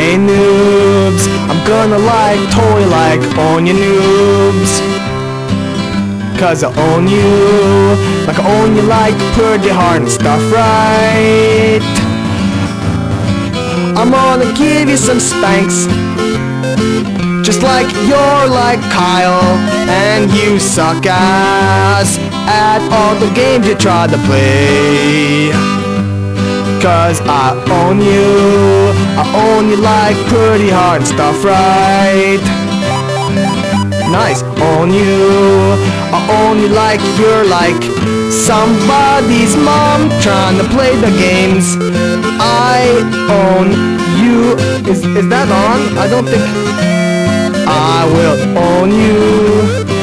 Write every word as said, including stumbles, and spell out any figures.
Hey noobs, I'm gonna like, totally like, own you noobs. Cause I own you, like I own you like pretty hard and stuff, right? I'm gonna give you some spanks, just like you're like Kyle, and you suck ass at all the games you try to play. Cause I own you, I own you like pretty hard and stuff, right? Nice, own you, I own you like you're like somebody's mom trying to play the games. I own you. Is, is that on? I don't think... I will own you.